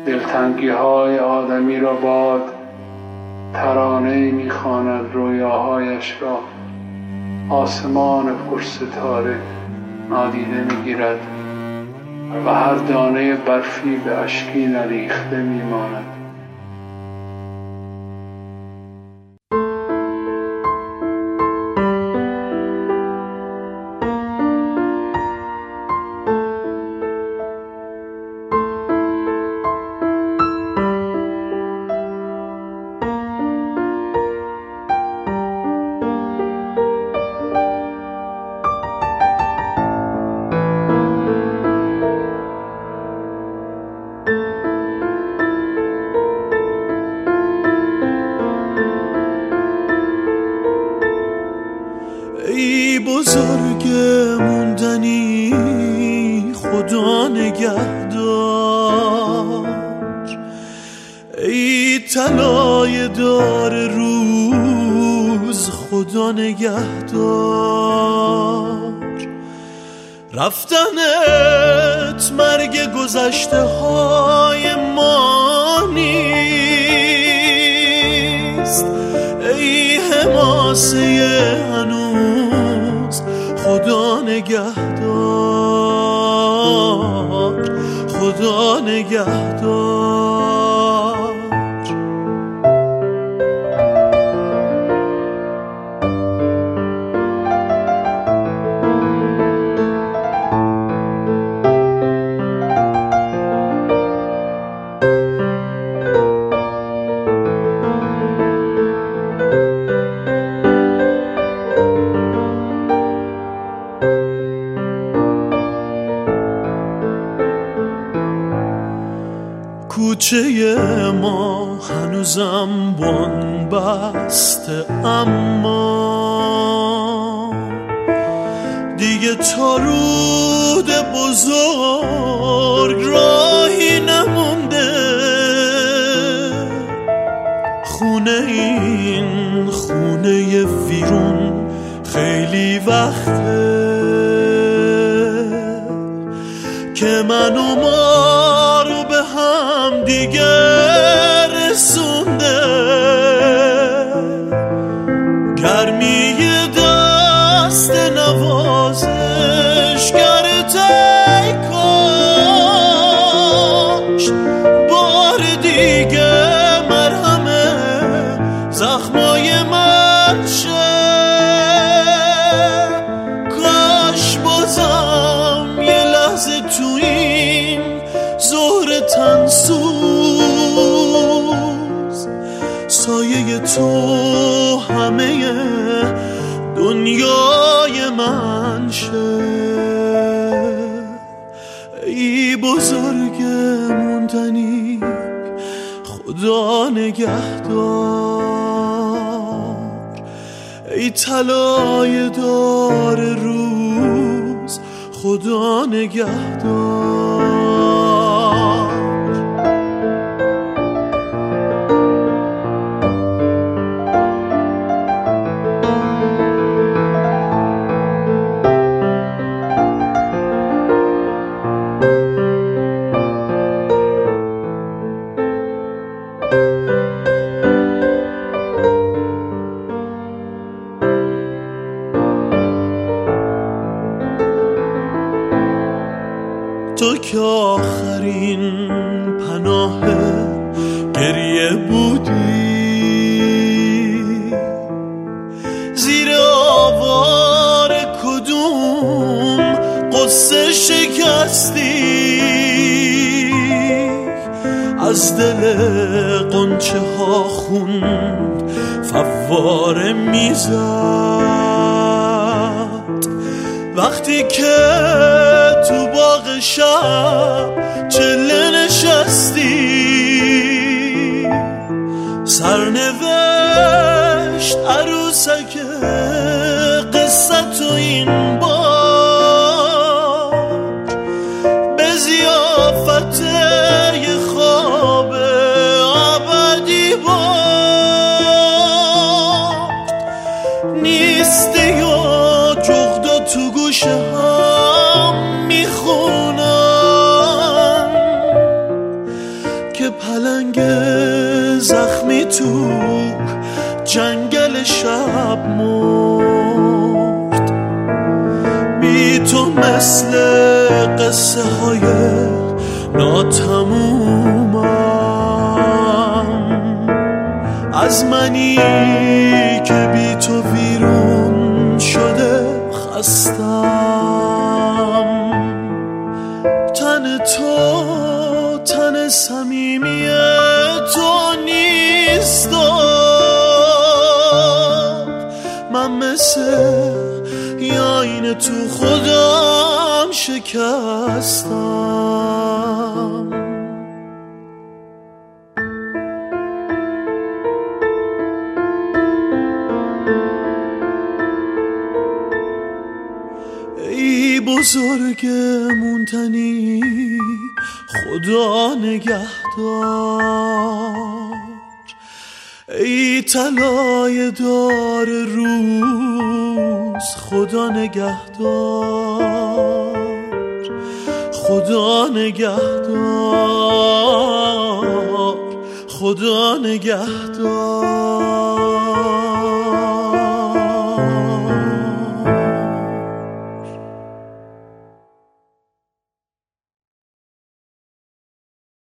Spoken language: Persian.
دلتنگی های آدمی را باد ترانه می‌خواند رویاهایش را آسمان خوش ستاره نادیده می‌گیرد و هر دانه برفی به اشکی نریخته می‌ماند. ای بزرگ موندنی خدا نگهدار، ای طلای دار روز خدا نگهدار. رفتنت مرگ گذشته های ما نیست، ای حماسه هنوز خدا نگهدار، خدا نگهدار. کوچه ما هنوزم بن بسته، اما دیگه تا رود بزرگ راهی نمونده. خونه این خونه ویرون خیلی وقته که من و ما رو به هم دیگه رسونده. گرمی دست نوازش گرته کاش بار دیگه مرهمه زخمای من شه. کاش بازم یه لحظه تو این ظهر تنسوز سایه تو همه دنیای من شه. ای بزرگ موندنی خدا نگهدار، ای طلای دار روز خدا نگهدار. تو که آخرین پناه گریه بودی، زیر آوار کدوم قصه شکستی، از دل قنچه ها خون فواره میزد وقتی که تو باغ شب چله نشستی. سرنوشت عروسک قصه تو این بار به ضیافت یه خواب ابدی بار نیستی و جغدا تو گوشه هم میخونم که تو جنگل شب مرد. بی تو مثل قصه های ناتمومم، از منی که بی تو ویرون شده خستم. تن تو تن صمیمی تو نیست، من مثل آینه تو خودم شکستم. ای بزرگ مونتنی خدا نگهدار، ای طلای دار روز خدا نگهدار، خدا نگهدار، خدا نگهدار.